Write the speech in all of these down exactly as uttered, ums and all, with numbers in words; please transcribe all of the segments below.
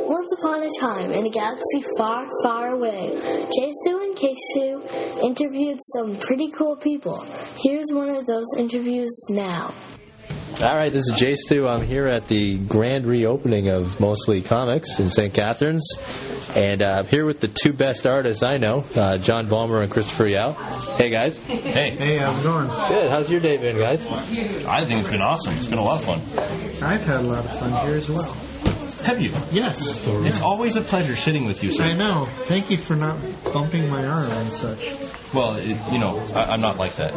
Once upon a time, in a galaxy far, far away, J Stu and K Stu interviewed some pretty cool people. Here's one of those interviews now. All right, this is J Stu. I'm here at the grand reopening of Mostly Comics in Saint Catharines. And uh, I'm here with the two best artists I know, uh, John Vollmer and Christopher Yao. Hey, guys. Hey. Hey, how's it going? Good. How's your day been, guys? I think it's been awesome. It's been a lot of fun. I've had a lot of fun here as well. Have you? Yes. It's always a pleasure sitting with you, sir. I know. Thank you for not bumping my arm and such. Well, it, you know, I, I'm not like that.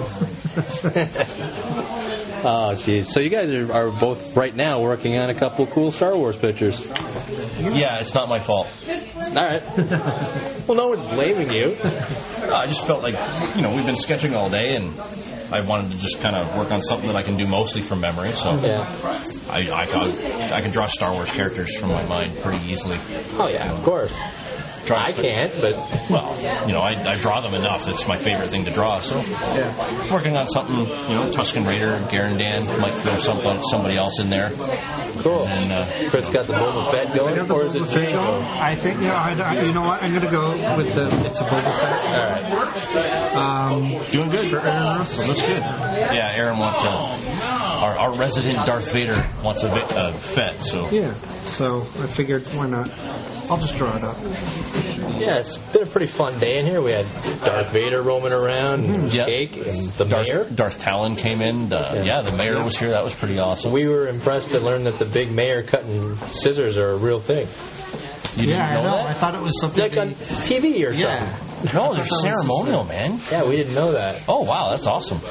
Oh, geez. So you guys are, are both right now working on a couple of cool Star Wars pictures. Yeah, it's not my fault. All right. Well, no one's blaming you. No, I just felt like, you know, we've been sketching all day, and I wanted to just kind of work on something that I can do mostly from memory. So yeah. I, I, can, I can draw Star Wars characters from my mind pretty easily. Oh, yeah, of course. I can't, but... Well, you know, I, I draw them enough. It's my favorite thing to draw, so... Yeah. Working on something, you know, Tusken Raider, Garandan, might throw somebody, somebody else in there. Cool. And uh, Chris got the Boba Fett going, or is it Jango? I think, yeah, I, you know what, I'm going to go with the, it's a Boba Fett. All right. Um, Doing good. For Aaron Russell. That's good. Yeah, Aaron wants a... Our, our resident Darth Vader wants a bit of Fett, so... Yeah, so I figured, why not? I'll just draw it up. Yeah, it's been a pretty fun day in here. We had Darth Vader roaming around, and yeah. cake, and the Darth, mayor. Darth Talon came in. Uh, yeah. yeah, the mayor was here. That was pretty awesome. We were impressed to learn that the big mayor cutting scissors are a real thing. You didn't yeah, know I know. that? I thought it was something... Like on T V or something. Yeah. No, they're ceremonial, man. Yeah, we didn't know that. Oh, wow, that's awesome.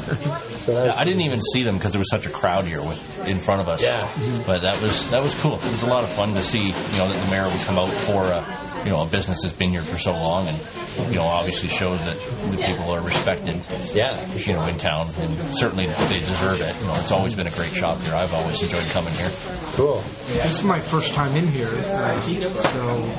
So that yeah, I didn't even see them because there was such a crowd here with, in front of us. Yeah. But that was that was cool. It was a lot of fun to see, you know, that the mayor would come out for, uh, you know, a business that's been here for so long, and, you know, obviously shows that the people are respected, yeah, you know, in town, and certainly they deserve it. You know, it's always been a great shop here. I've always enjoyed coming here. Cool. This is my first time in here, uh, so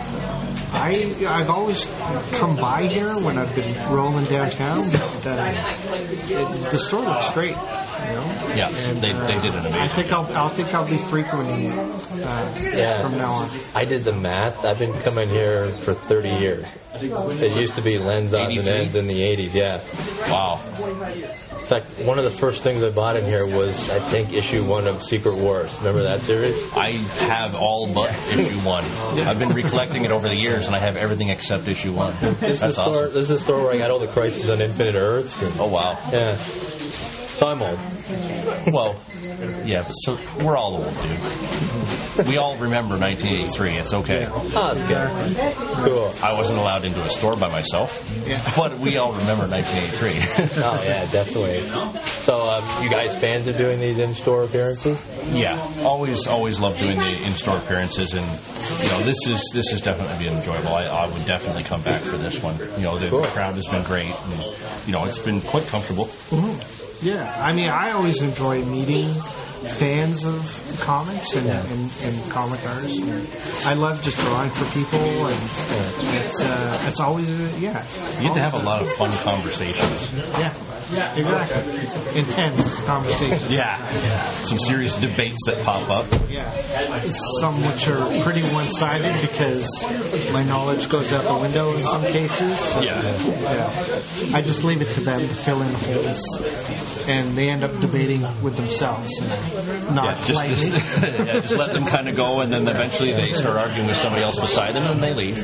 I, I've always come by here when I've been rolling downtown, but uh, it, the store looks great, you know? Yeah, and, they, uh, they did an amazing I think I'll, I'll think I'll be frequenting uh, yeah. from now on. I did the math. I've been coming here for thirty years. It used to be Lens Odds and Ends in the eighties, yeah. Wow. In fact, one of the first things I bought in here was, I think, issue one of Secret Wars. Remember that series? I have all but issue one. I've been recollecting it over the years, and I have everything except issue one. This is, That's the store, awesome. this is the store where I got all the Crisis on Infinite Earths. And, Oh, wow. yeah. So I'm old. Well, yeah, but so we're all old, dude. We all remember nineteen eighty-three. It's okay. Oh, that's good. Cool. I wasn't allowed into a store by myself, but we all remember nineteen eighty-three. Oh, yeah, definitely. So, um, you guys fans of doing these in-store appearances? Yeah, always, always love doing the in-store appearances, and you know, this is this has definitely been enjoyable. I, I would definitely come back for this one. You know, the, Cool. the crowd has been great, and you know, it's been quite comfortable. Mm-hmm. Yeah, I mean, I always enjoy meeting fans of comics and, Yeah. and, and comic artists. And I love just drawing for people, and it's uh, it's always a, yeah. You get to have a lot of fun conversations. Yeah, yeah, exactly. Intense conversations. Yeah, some serious debates that pop up. Yeah, some which are pretty one-sided because my knowledge goes out the window in some cases. So, Yeah. yeah. I just leave it to them to fill in the holes, and they end up debating with themselves. And not Yeah, just, lightly. just, yeah, just let them kind of go, and then eventually they start arguing with somebody else beside them, and they leave.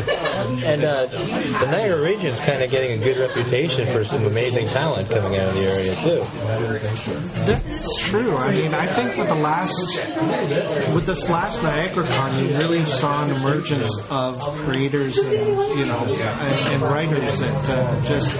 And uh, the Niagara region's kind of getting a good reputation for some amazing talent coming out of the area, too. That's true. I mean, I think with the last, with this last NiagaraCon, you really saw an emergence of creators and, you know, and, and writers that uh, just,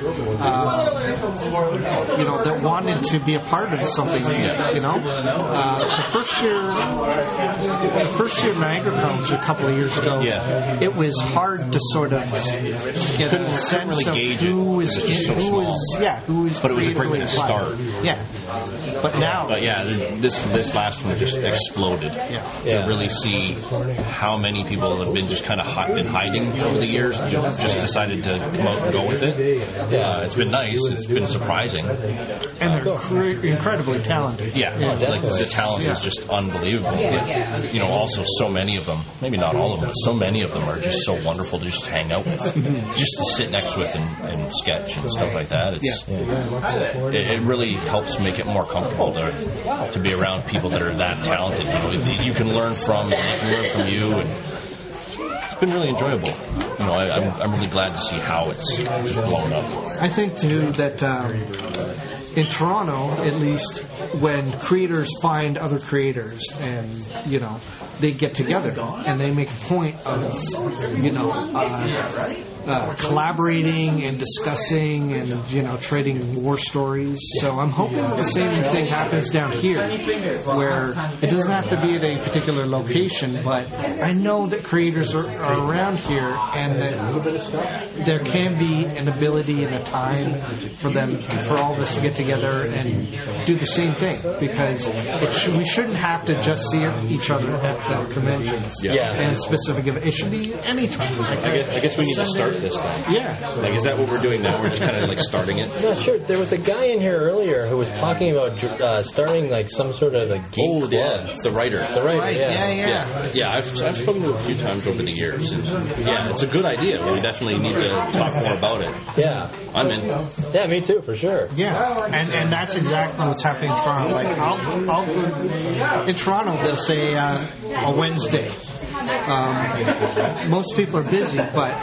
uh, you know, that wanted to be a part of something, you know. Uh, the first year, the first year NiagaraCon was a couple of years ago. Yeah. It was hard to sort of get Couldn't a sense really of gauge who it. was, It was just so who small. was, yeah, who was But it was a great way creatively to applied. start. Yeah. But now, But yeah, this this last one just exploded. Yeah. To Yeah. really see how many people have been just kind of hi- been hiding over the years, ju- just decided to come out and go with it. Uh, it's been nice. It's been surprising. And they're cre- incredibly talented. Yeah, like the talent is just unbelievable. But, you know, also so many of them, maybe not all of them, but so many of them are just so wonderful to just hang out with, just to sit next with and, and sketch and stuff like that. It's it, it really helps make it more comfortable to to be around people that are that talented. You know, you can learn from, you can learn from you, and it's been really enjoyable. You know, I, I'm I'm really glad to see how it's just blown up. I think, too, that um, in Toronto, at least, when creators find other creators and, you know, they get together and they make a point of, you know, uh, uh, collaborating and discussing and, you know, trading war stories. So I'm hoping that the same thing happens down here, where it doesn't have to be at a particular location, but I know that creators are, are around here and that there can be an ability and a time for them, for all of us to get together and do the same thing, because it sh- we shouldn't have to just see each other at the conventions. Yeah. And specific event. It should be any time. I guess, I guess we need to start this thing. Yeah. Like, is that what we're doing now? We're just kind of like starting it. No, sure. There was a guy in here earlier who was talking about uh, starting like some sort of a geek Oh, club. yeah, the writer. The writer, Right, yeah. yeah, yeah. Yeah, yeah. I've, I've spoken to him a few times over the years, and yeah, it's a good idea. We definitely need to talk more about it. Yeah. I'm in. Yeah, me too, for sure. Yeah, and and that's exactly what's happening in Toronto. Like, I'll, I'll in Toronto, they'll say uh, a Wednesday. Um, most people are busy,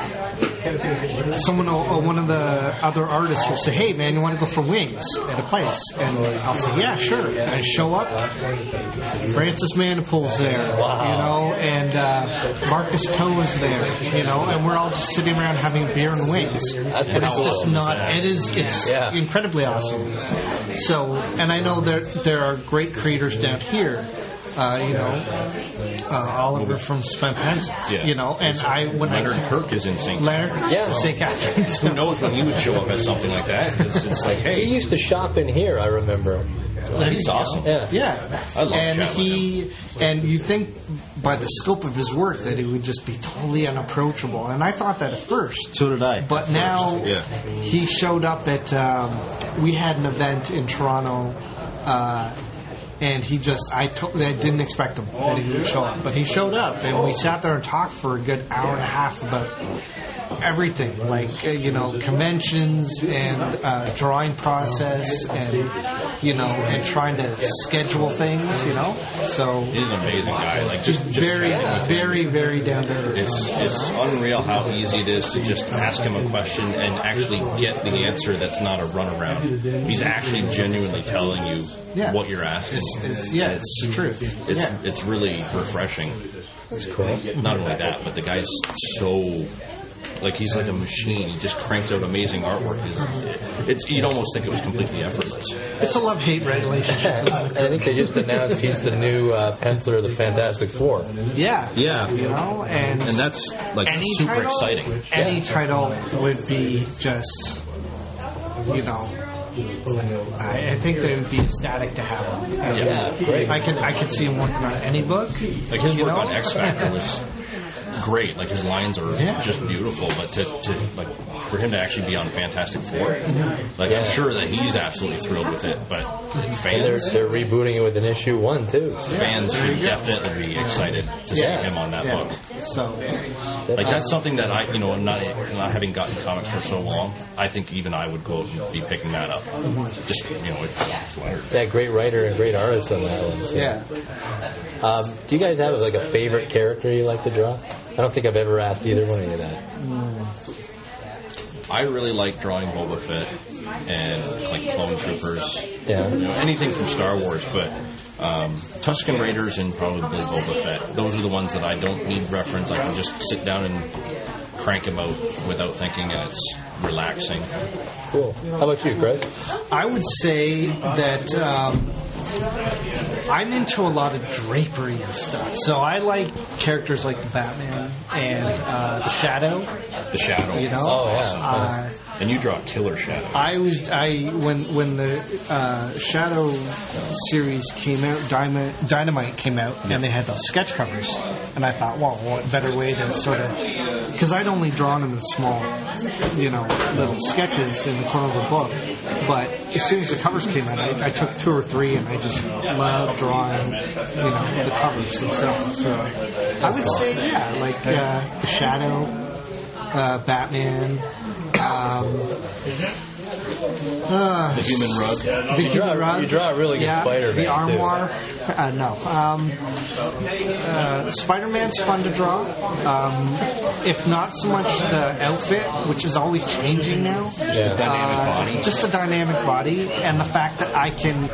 but someone, will, one of the other artists will say, "Hey, man, you want to go for wings at a place?" And I'll say, "Yeah, sure." And I show up. Francis Manipul's there, you know, and uh, Marcus Toe is there, you know, and we're all just sitting around having beer and wings. That's And pretty it's cool. just not. It is. It's Yeah. incredibly awesome. So, and I know there there are great creators down here. Uh, you know, uh, Oliver from Spent Pencils. Yeah. You know, and I when Leonard I Kirk is in Saint Leonard, Yeah. Saint Catharines. Who knows when he would show up at something like that? It's, it's like, He hey, used to shop in here, I remember. he's awesome. Yeah. Yeah, I love and chatting he and you think by the scope of his work that he would just be totally unapproachable, and I thought that at first. So did I. But now Yeah. he showed up at. Um, we had an event in Toronto. Uh, And he just, I, to, I didn't expect him that he would show up. But he showed up, and we sat there and talked for a good hour and a half about everything, like, uh, you know, conventions and uh, drawing process and, you know, and trying to schedule things, you know. So He's an amazing guy. Like, just, just very, chatting with him. very, very down to earth. It's it's unreal how easy it is to just ask him a question and actually get the answer that's not a runaround. He's actually genuinely telling you Yeah. what you're asking. It's, it's, yeah, it's the truth. It's yeah. it's really refreshing. That's cool. Not only that, but the guy's so like he's like a machine. He just cranks out amazing artwork. It's, it's you'd almost think it was completely effortless. It's a love-hate relationship. I think they just announced he's the new uh, penciler of the Fantastic Four. Yeah. Yeah. You know, and, And that's like any super title, exciting. Any title would be just, you know, I, I think they would be ecstatic to have him. And Yeah, great. I can I can see him working on any book. Like his you work know? on X Factor was great. Like his lines are Yeah. just beautiful. But to, to like for him to actually be on Fantastic Four, like Yeah. I'm sure that he's absolutely thrilled with it. But And they're, fans, they're rebooting it with an issue one, too. So. fans should definitely be excited to Yeah. see him on that Yeah. book. So Like that's something that I, you know, not not having gotten comics for so long, I think even I would go and be picking that up. Just you know, it's, it's Leonard. Yeah, great writer and great artist on that one. So. yeah. Um, do you guys have like a favorite character you like to draw? I don't think I've ever asked either one of you that. I really like drawing Boba Fett and like Clone Troopers. Yeah. You know, anything from Star Wars, but um, Tusken Raiders and probably Boba Fett. Those are the ones that I don't need reference. I can just sit down and crank them out without thinking, and it's relaxing. Cool. How about you, Chris? I would say that um, I'm into a lot of drapery and stuff. So I like characters like the Batman and uh, the Shadow. The Shadow. You know, Oh, yeah. Uh, And you draw a killer Shadow. I was I when when the uh, Shadow series came out, Dynamite, Dynamite came out, yeah. and they had those sketch covers, and I thought, well, what better way to sort of, because I'd only drawn them in small, you know, little sketches in the corner of the book, but as soon as the covers came out, I, I took two or three, and I just loved drawing, you know, the covers themselves. So I would say, yeah, like uh, the Shadow, uh, Batman. Um, uh, the human rug. The you human draw, rug. You draw a really good yeah, Spider-Man. The armoire. Uh, no. Um, uh, Spider-Man's fun to draw. Um, if not so much the outfit, which is always changing now. Just yeah. a dynamic uh, body. Just a dynamic body, and the fact that I can.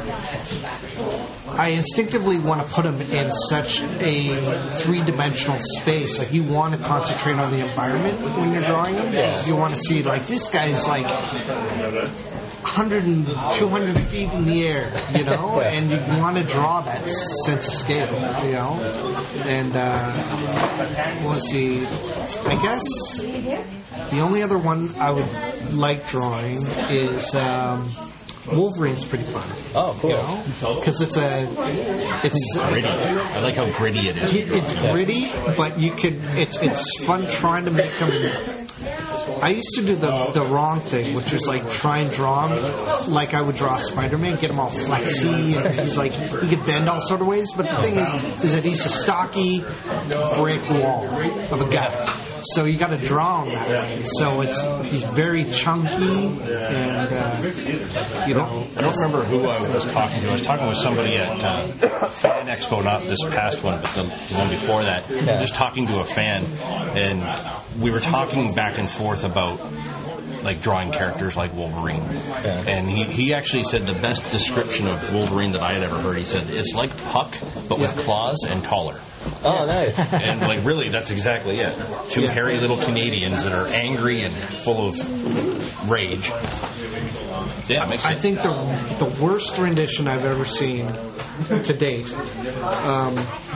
I instinctively want to put him in such a three-dimensional space. Like, you want to concentrate on the environment when you're drawing him. Because you want to see, like, this guy's, like, one hundred and two hundred feet in the air, you know? And you want to draw that sense of scale, you know? And, uh, let's see. I guess the only other one I would like drawing is... Um, Wolverine's pretty fun. Oh, cool. Because you know? it's a, it's gritty. I like how gritty it is. It's gritty, but you could. It's it's fun trying to make them. I used to do the the wrong thing, which was like try and draw him like I would draw Spider-Man, get him all flexy, and he's like he could bend all sort of ways. But the thing is, is that he's a stocky brick wall of a guy. So you got to draw him that way. So it's he's very chunky, and uh, you know. I don't remember who I was talking to. I was talking with somebody at uh, Fan Expo, not this past one, but the, the one before that. Yeah. Just talking to a fan, and we were talking back and forth about like drawing characters like Wolverine. Yeah. And he, he actually said the best description of Wolverine that I had ever heard. He said it's like Puck, but with claws and taller. Oh, nice. And, like, really, that's exactly it. Two yeah. hairy little Canadians that are angry and full of rage. Yeah, it makes sense. I think the the worst rendition I've ever seen to date, um,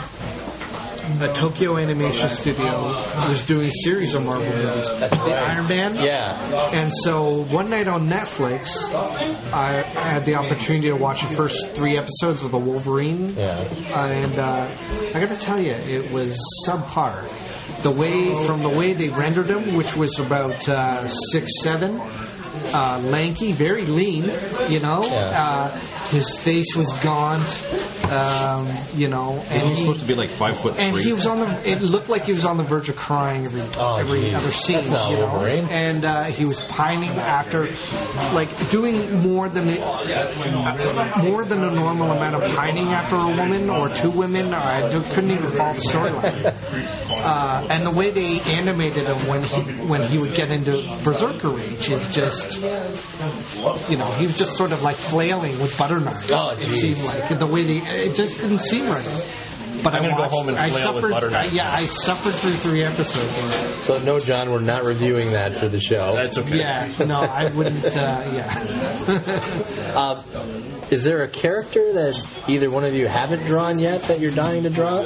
a Tokyo Animation Studio was doing a series of Marvel movies. That's the Iron Man. Yeah. And so one night on Netflix, I, I had the opportunity to watch the first three episodes of the Wolverine. Yeah. And uh, I got to tell you, it was subpar. The way from the way they rendered him, which was about uh, six seven. Uh, lanky, very lean, you know. Yeah. Uh, his face was gaunt, um, you know. And he was supposed to be like five foot three. And he was on the. It looked like he was on the verge of crying every oh, every geez. other scene. That's not you know? Wolverine. And uh, he was pining after, like doing more than uh, more than a normal amount of pining after a woman or two women. I couldn't even follow the storyline. Uh, and the way they animated him when he when he would get into berserker rage is just. You know, he was just sort of like flailing with butter knives. Oh, it seemed like the way they. It just didn't seem right. But I'm I gonna watched, go home and I flail suffered. with butter knives. I, yeah, I suffered through three episodes. So no, John, we're not reviewing that for the show. That's okay. Yeah, no, I wouldn't. Uh, yeah. uh, is there a character that either one of you haven't drawn yet that you're dying to draw?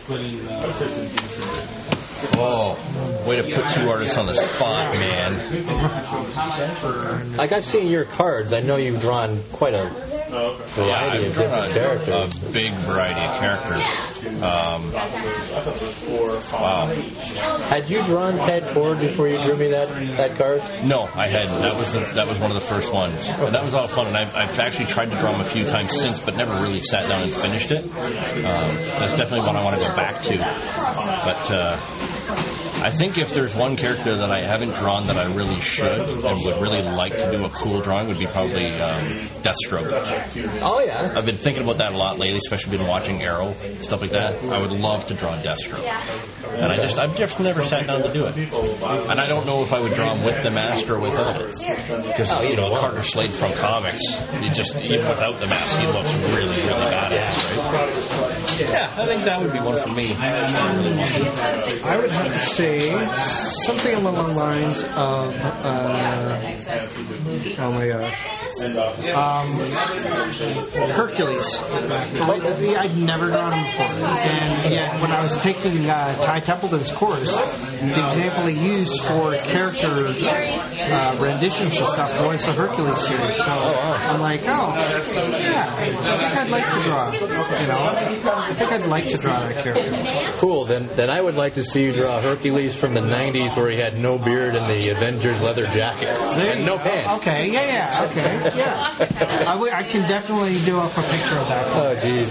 Oh, way to put two artists on the spot, man. Like, I've seen your cards. I know you've drawn quite a variety yeah, of different a, characters. A big variety of characters. Um, wow. Had you drawn Ted Ford before you drew me that, that card? No, I hadn't. That was the, that was one of the first ones. And that was a lot of fun. And I've, I've actually tried to draw him a few times since, but never really sat down and finished it. Um, that's definitely one I want to go back to. But uh, I think if there's one character that I haven't drawn that I really should and would really like to do a cool drawing would be probably um, Deathstroke. Oh, yeah. I've been thinking about that a lot lately, especially been watching Arrow, stuff like that. I would love to draw Deathstroke. And I just, I've just never sat down to do it. And I don't know if I would draw him with the mask or without it. Because, oh, you know, Carter Slade from comics, he just, even without the mask, he looks really, really badass, right? Yeah, I think that would be one for me. I really want to. I would have to say something along the lines of, uh, oh my gosh. Um, Hercules. I'd never drawn him before. And yet, when I was taking uh, Ty Templeton's course, the example he used for character uh, renditions and stuff was the Hercules series. So I'm like, oh, yeah, I think I'd like to draw. You know, I think I'd like to draw that character. Cool. Then, then I would like to see you draw Hercules from the nineties, where he had no beard and the Avengers leather jacket and no pants. Okay, yeah, yeah, okay, yeah. I, w- I can definitely do up a picture of that. Oh, jeez.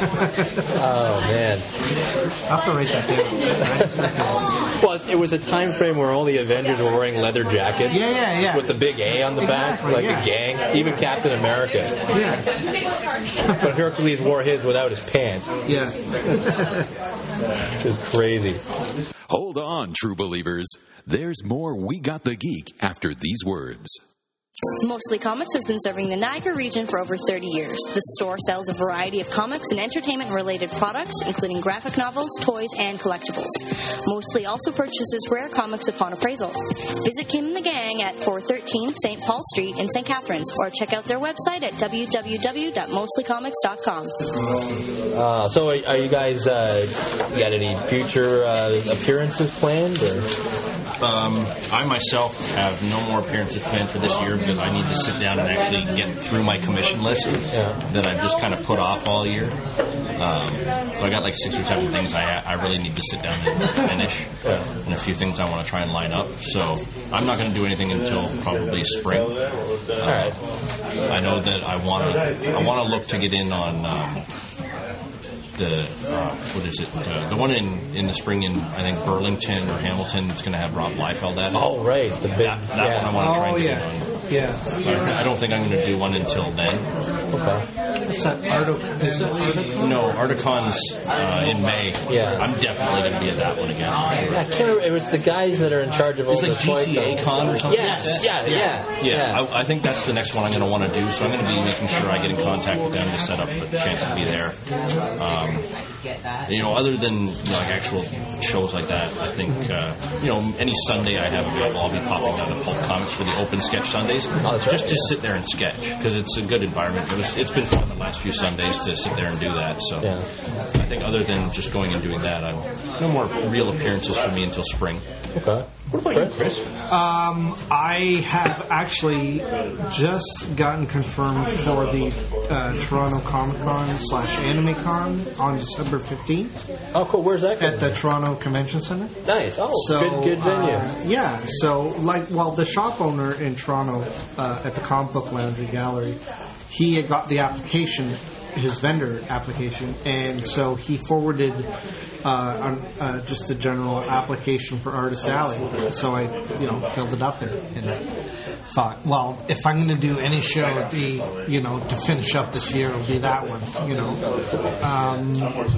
Oh, man. I'll have to write that down. Well, it was a time frame where all the Avengers were wearing leather jackets. Yeah, yeah, yeah. With the big A on the Exactly, back, like yeah. a gang. Even Captain America. Yeah. But Hercules wore his without his pants. Yeah. Which is crazy. Hold on, true believers. There's more We Got the Geek after these words. Mostly Comics has been serving the Niagara region for over thirty years. The store sells a variety of comics and entertainment-related products, including graphic novels, toys, and collectibles. Mostly also purchases rare comics upon appraisal. Visit Kim and the gang at four thirteen Saint Paul Street in Saint Catharines, or check out their website at w w w dot mostly comics dot com. Uh, so, are, are you guys uh, you got any future uh, appearances planned? Or? Um, I myself have no more appearances planned for this year because I need to sit down and actually get through my commission list Yeah. that I've just kind of put off all year. Um, so I got like six or seven things I I really need to sit down and finish, Yeah. and a few things I want to try and line up. So I'm not going to do anything until probably spring. All right. I know that I want to I want to look to get in on. Um, The uh, what is it? Uh, the one in, in the spring in I think Burlington or Hamilton. It's going to have Rob Liefeld at it. Oh, right. The big. That, that yeah. one I want to try Oh, and get yeah. in on. Yeah. I, I don't think I'm going to do one until then. Okay. What's that? Arto- is it Articon? No, Articon's uh, in May. Yeah. I'm definitely going to be at that one again. I'm sure. I can't remember. It was the guys that are in charge of all It's the like toy G T A companies. Con or something. Yes. Yeah. Yeah. Yeah, I, I think that's the next one I'm going to want to do. So I'm going to be making sure I get in contact with them to set up a chance to be there. Um, you know, other than you know, like actual shows like that, I think uh, you know any Sunday I have available, I'll be popping down to Pulp Comics for the open sketch Sundays, just to sit there and sketch because it's a good environment. It was, it's been fun the last few Sundays to sit there and do that. So Yeah. I think other than just going and doing that, I'm no more real appearances for me until spring. Okay. What about you, Chris? Um, I have actually just gotten confirmed for the uh, Toronto Comic Con slash Anime Con on December fifteenth Oh, cool. Where's that? at the Toronto Convention Center. Nice. Oh, So, good, good venue. uh, yeah, so like, well, the shop owner in Toronto uh, at the Comic Book Lounge and Gallery, he had got the application, his vendor application, and so he forwarded uh, on, uh, just a general application for Artist Alley. So I, you know, filled it up and, and thought, well, if I'm going to do any show, it'd be, you know, to finish up this year, it'll be that one, you know. Um,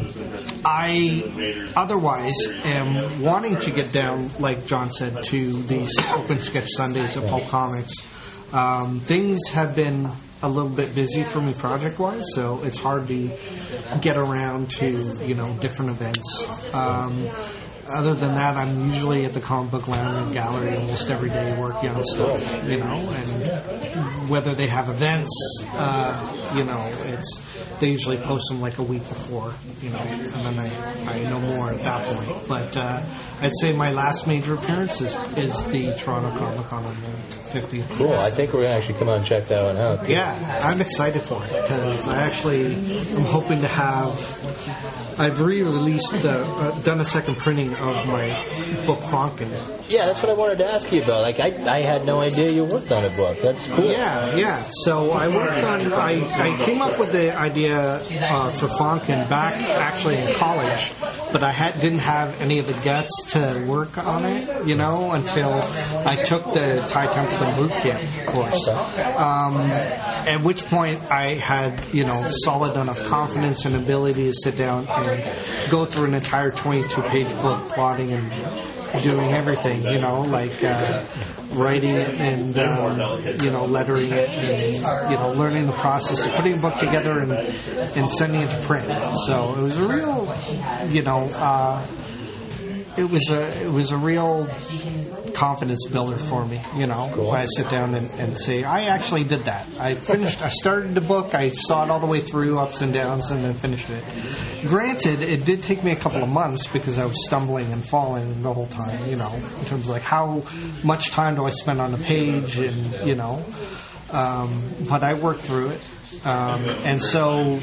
I otherwise am wanting to get down, like John said, to these Open Sketch Sundays at Pulp Comics. Um, things have been a little bit busy for me project-wise, so it's hard to get around to, you know, different events. Um, other than that, I'm usually at the Comic Book Lounge and Gallery almost every day working on stuff, you know, and whether they have events, uh, you know, it's they usually post them like a week before, you know, and then I, I know more at that point. But uh, I'd say my last major appearance is, is the Toronto Comic Con on the fifteenth. Cool. I think we're going to actually come out and check that one out. Yeah, I'm excited for it because I actually am hoping to have. I've re-released the uh, done a second printing of my book Franken. Yeah, that's what I wanted to ask you about. Like, I, I had no idea you worked on a book. That's cool. Yeah, yeah. So I worked on. I, I came up with the idea uh, for Franken back actually in college, but I had didn't have any of the guts to work on it, you know, until I took the Ty Templeton boot camp course. Um, at which point I had, you know, solid enough confidence and ability to sit down and go through an entire twenty-two page book, plotting and doing everything, you know, like uh, writing it and, um, you know, lettering it and, you know, learning the process of putting a book together and, and sending it to print. So it was a real, you know, uh, it was a it was a real confidence builder for me. You know, cool. When I sit down and, and say, I actually did that. I finished. I started the book. I saw it all the way through, ups and downs, and then finished it. Granted, it did take me a couple of months because I was stumbling and falling the whole time. You know, in terms of like how much time do I spend on the page, and you know, um, but I worked through it, um, and so.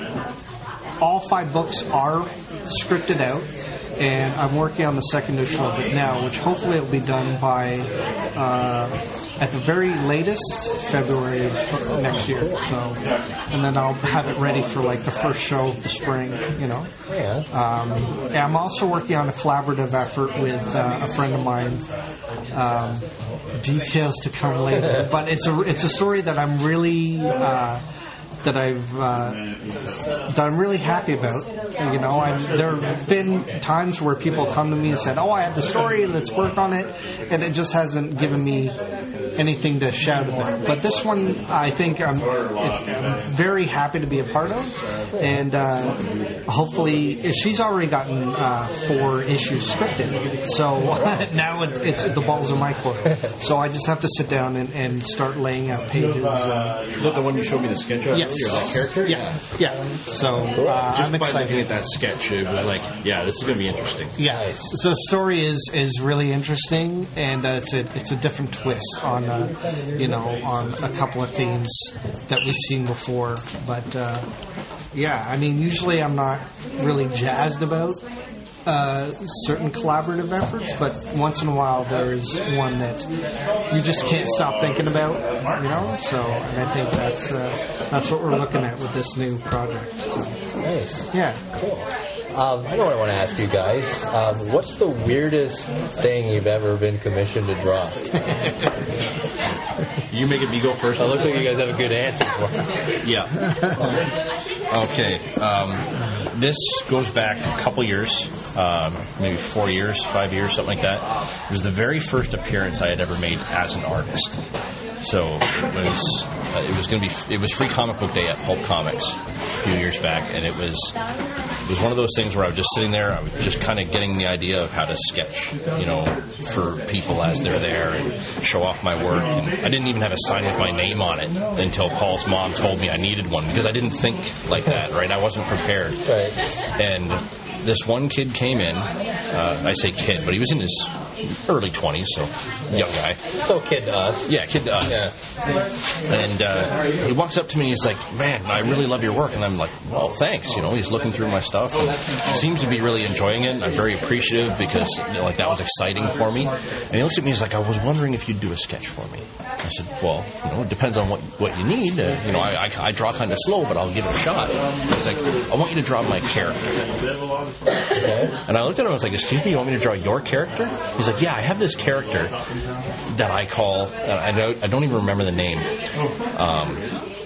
All five books are scripted out, and I'm working on the second issue of it now, which hopefully will be done by, uh, at the very latest, February of next year. So, and then I'll have it ready for like the first show of the spring. You know. Yeah. Um, yeah I'm also working on a collaborative effort with uh, a friend of mine. Um, details to come later, but it's a it's a story that I'm really. Uh, that I've uh, that I'm really happy about. You know, I'm, there have been times where people come to me and said, "Oh, I have the story. Let's work on it," and it just hasn't given me anything to shout about. But this one, I think I'm, it's, I'm very happy to be a part of, and uh, hopefully, she's already gotten uh, four issues scripted. So now it, it's the ball's in my court. So I just have to sit down and, and start laying out pages. Uh, Is that the one you showed me the sketch of? Yes. Or that character? Yeah, yeah. So uh, just I'm by excited. looking at that sketch, it was like, yeah, this is going to be interesting. Yeah. Nice. So the story is, is really interesting, and uh, it's a it's a different twist on uh, you know on a couple of themes that we've seen before. But uh, yeah, I mean, usually I'm not really jazzed about uh, certain collaborative efforts, but once in a while there's one that you just can't stop thinking about, you know. So, and I think that's uh, that's what we're looking at with this new project. So, nice. yeah. Cool. Um, I know what I want to ask you guys. Um, what's the weirdest thing you've ever been commissioned to draw? You make it me go first. It looks like you guys have a good answer for it. Yeah. Okay. Um, this goes back a couple years, um, maybe four years, five years, something like that. It was the very first appearance I had ever made as an artist. So it was uh, it was going to be it was Free Comic Book Day at Pulp Comics a few years back, and it was it was one of those things where I was just sitting there. I was just kind of getting the idea of how to sketch, you know, for people as they're there and show off my work. And I didn't even have a sign with my name on it until Paul's mom told me I needed one because I didn't think like that. Right, I wasn't prepared. Right. And this one kid came in. Uh, I say kid, but he was in his early twenties, so young guy. So kid to us. Yeah, kid to us. Yeah. And uh, he walks up to me and he's like, "Man, I really love your work." And I'm like, "Well, thanks." You know, he's looking through my stuff and seems to be really enjoying it. And I'm very appreciative because, you know, like, that was exciting for me. And he looks at me and he's like, "I was wondering if you'd do a sketch for me." I said, "Well, you know, it depends on what what you need. Uh, you know, I, I, I draw kind of slow, but I'll give it a shot." He's like, "I want you to draw my character." Okay. And I looked at him and I was like, "Excuse me, you want me to draw your character?" He's like, "Yeah, I have this character that I call, I don't, I don't even remember the name. Um,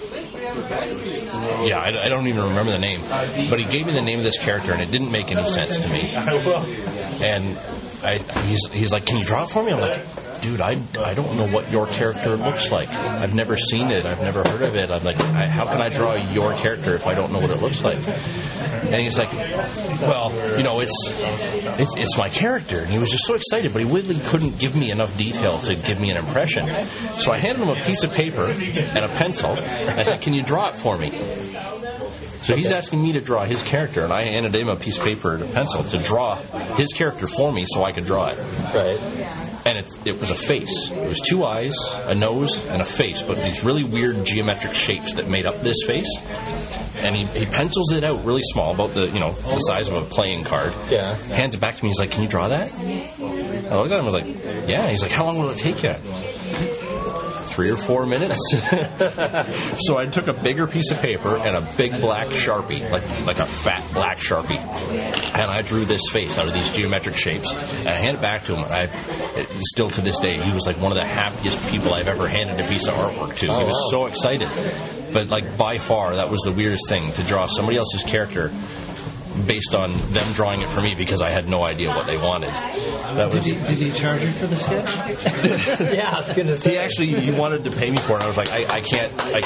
yeah, I, I don't even remember the name. But he gave me the name of this character, and it didn't make any sense to me. And I, he's, he's like, "Can you draw it for me?" I'm like, "Dude, I, I don't know what your character looks like. I've never seen it. I've never heard of it. I'm like, I, how can I draw your character if I don't know what it looks like?" And he's like, "Well, you know, it's, it's it's my character." And he was just so excited, but he really couldn't give me enough detail to give me an impression. So I handed him a piece of paper and a pencil. And I said, "Can you draw it for me?" So he's asking me to draw his character, and I handed him a piece of paper and a pencil to draw his character for me so I could draw it. Right. And it, it was a face. It was two eyes, a nose, and a face, but these really weird geometric shapes that made up this face. And he, he pencils it out really small, about the, you know, the size of a playing card. Yeah. Hands it back to me. He's like, "Can you draw that?" I looked at him. I was like, "Yeah." He's like, "How long will it take you?" Three or four minutes. So I took a bigger piece of paper and a big black Sharpie, like like a fat black Sharpie, and I drew this face out of these geometric shapes, and I handed it back to him. And I, it, still to this day, he was like one of the happiest people I've ever handed a piece of artwork to. Oh, he was wow. so excited. But like by far, that was the weirdest thing, to draw somebody else's character based on them drawing it for me because I had no idea what they wanted. That was. Did he, did he charge you for the sketch? Yeah, I was gonna say. He actually he wanted to pay me for it. And I was like, I, I can't, I can't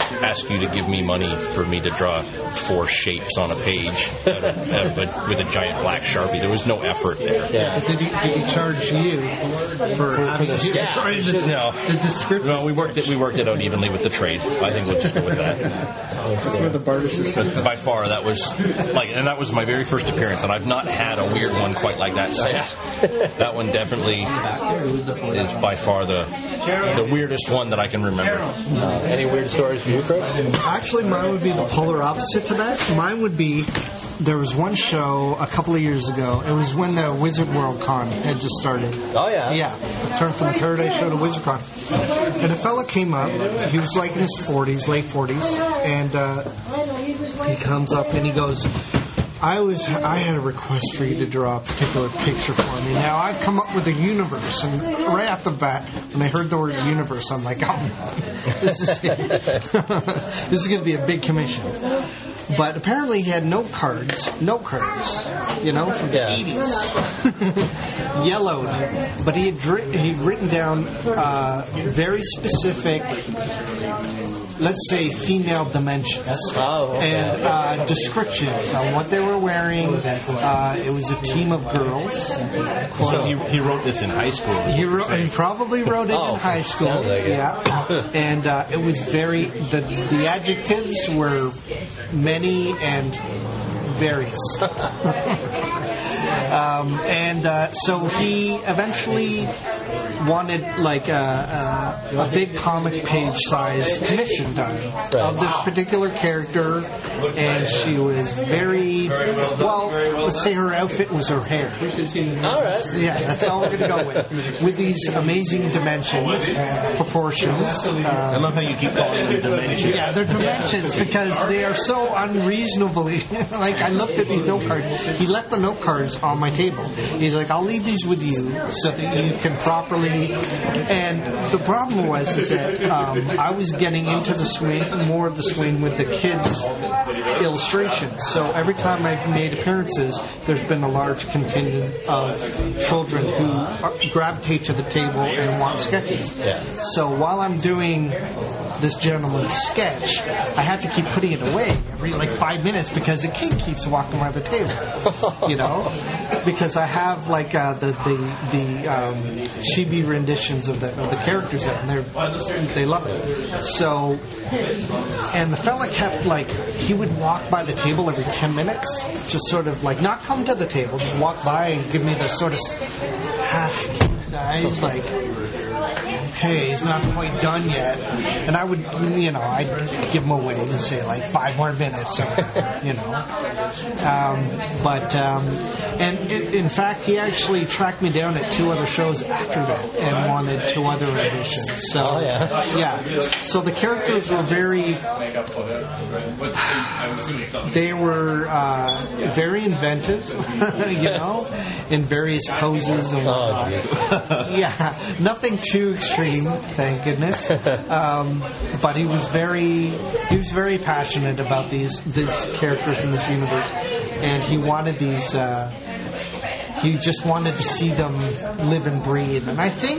ask you to give me money for me to draw four shapes on a page out of, out of a, with a giant black Sharpie. There was no effort there. Yeah. Did he, did he charge you for having the sketch? Sorry, the, No. the description? No, we worked it. We worked it out evenly with the trade. I think we'll just go with that. That's where the barter system. But by far, that was like, and that was my very first appearance, and I've not had a weird one quite like that since. That one definitely is by far the the weirdest one that I can remember. Uh, any weird stories for you, Chris? Actually, mine would be the polar opposite to that. Mine would be, there was one show a couple of years ago. It was when the Wizard World Con had just started. Oh, yeah. Yeah. Turned from the Paradise Show to WizardCon. And a fella came up. He was like in his forties, late forties. And uh, he comes up and he goes, I was I had a request for you to draw a particular picture for me. Now, I've come up with a universe, and right off the bat, when I heard the word universe, I'm like, oh, this is this is going to be a big commission. But apparently he had note cards, note cards, you know, from the Yeah. eighties, yellowed. But he had dri- he'd written down uh, very specific, let's say, female dimensions Oh, okay. and uh, descriptions on what they were wearing. Uh, it was a team of girls. So he, he wrote this in high school. is He, what you're wrote, saying. he probably wrote it Oh, in high school. sounds like it. Yeah, and uh, it was very the the adjectives were many and various. um, and uh, so he eventually wanted like a, a, a big comic page size commission done of this particular character, and she was very well. Let's say her outfit was her hair. All right. Yeah, that's all we're going to go with. With these amazing dimensions, proportions. I Um, love how you keep calling them dimensions. yeah, they're dimensions because they are so unreasonably. Like, I looked at these note cards. He left the note cards on my table. He's like, I'll leave these with you so that you can properly. And the problem was is that um, I was getting into the swing, more of the swing with the kids' illustrations. So every time I've made appearances, there's been a large contingent of children who are, gravitate to the table and want sketches. Yeah. So while I'm doing this gentleman's sketch, I have to keep putting it away every like five minutes because the kid keeps walking by the table. You know, because I have like uh, the the the um, chibi renditions of the of the characters there, and they they love it. So, and the fella kept like he would walk by the table every ten minutes, just sort of like not come to the table, just walk by and give me the sort of half eyes like. Okay, he's not quite done yet. And I would, you know, I'd give him away and say like five more minutes, or, you know. Um, but, um, and in, in fact, he actually tracked me down at two other shows after that and wanted two other editions. So, Oh, yeah. yeah. So the characters were very, they were uh, very inventive, you know, in various poses and Oh, geez. yeah, nothing too extreme, thank goodness. Um, but he was very, he was very passionate about these these characters in this universe, and he wanted these. Uh, he just wanted to see them live and breathe, and I think.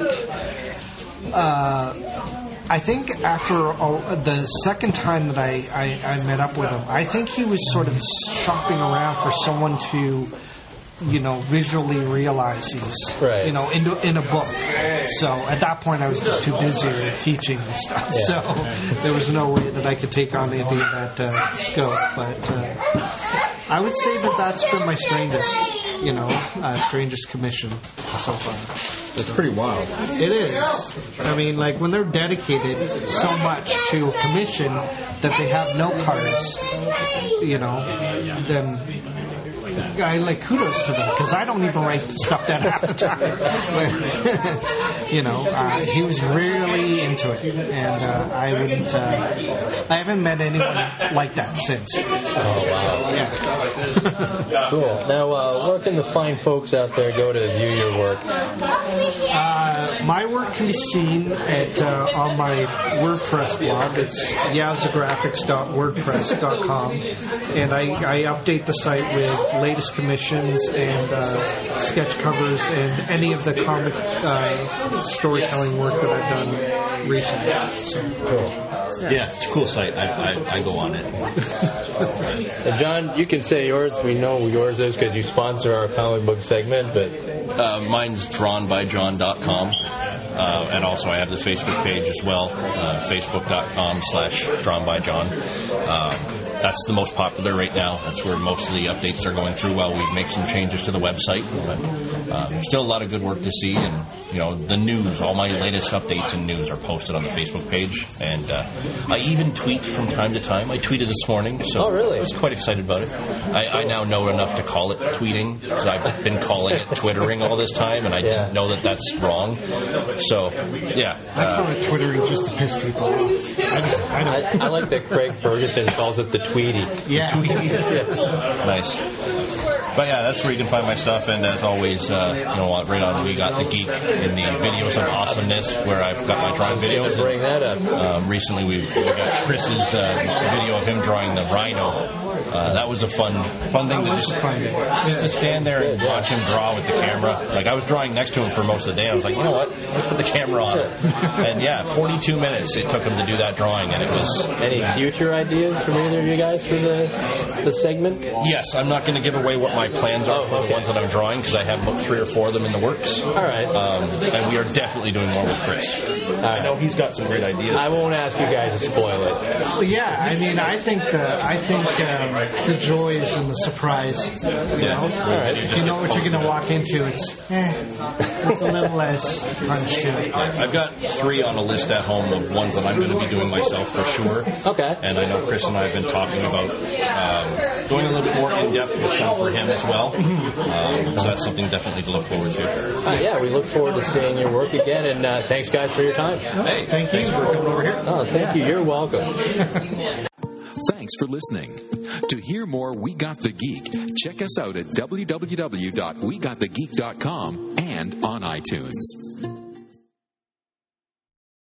Uh, I think after uh, the second time that I, I, I met up with him, I think he was sort of shopping around for someone to, you know, visually realize these, Right. you know, in, in a book. So at that point, I was just too busy teaching and stuff. Yeah. So there was no way that I could take on anything of that uh, scope. But uh, I would say that that's been my strangest, you know, uh, strangest commission so far. That's pretty wild. It is. I mean, like, when they're dedicated so much to a commission that they have no cards, you know, then I like kudos to them because I don't even write stuff down half the time. But, you know, uh, he was really into it, and uh, I wouldn't. Uh, I haven't met anyone like that since. Oh, wow. Yeah. Cool. Now, uh, where can the fine folks out there go to view your work? Uh, my work can be seen at uh, on my WordPress blog. It's yowzagraphics dot wordpress dot com, and I, I update the site with latest commissions and uh, sketch covers and any of the comic uh, storytelling work that I've done recently. So, yeah. yeah, it's a cool site. I, I, I go on it. And John, you can say yours. We know yours is because you sponsor our comic book segment, but uh, mine's drawn by john dot com. Uh, and also I have the Facebook page as well, uh, facebook.com slash drawnbyjohn. Um, that's the most popular right now. That's where most of the updates are going through. Well, we make some changes to the website, but uh, still a lot of good work to see. And, you know, the news, all my latest updates and news are posted on the Facebook page. And uh, I even tweet from time to time. I tweeted this morning, so oh, really? I was quite excited about it. I, I now know enough to call it tweeting, because I've been calling it twittering all this time, and I yeah. didn't know that that's wrong. So, yeah. I call it twittering just to piss people off. I, just, I, don't. I, I like that Craig Ferguson calls it the Tweety. Yeah. The Tweety. yeah. Nice. But yeah, that's where you can find my stuff. And as always, uh, you know, right on We Got the Geek in the videos of awesomeness, where I've got my drawing videos. Bring that up. Um, recently, we got Chris's uh, video of him drawing the rhino. Uh, that was a fun, fun thing to just, just to stand there and watch him draw with the camera. Like, I was drawing next to him for most of the day. I was like, you know what? Let's put the camera on. And yeah, forty-two minutes it took him to do that drawing, and it was. Any future ideas from either of you guys for the the segment? Yes, I'm not going to give away what my plans are oh, for okay. the ones that I'm drawing, because I have about three or four of them in the works. All right. Um, and we are definitely doing more with Chris. All right. I know he's got some great ideas. I won't ask you guys to spoil it. Yeah, I mean, I think the I think um, the joy is in the surprise. You Yeah. know? All right. If you know what you're going to walk into, it's eh, it's a little less punch to it. I've got three on a list at home of ones that I'm going to be doing myself for sure. Okay. And I know Chris and I have been talking about um, going a little bit more in depth with some for him as well. Um, so that's something definitely to look forward to. Uh, yeah, we look forward to seeing your work again, and uh, thanks, guys, for your time. Hey, thank you for coming over here. Oh, thank you. You're welcome. Thanks for listening. To hear more We Got the Geek, check us out at w w w dot we got the geek dot com and on iTunes.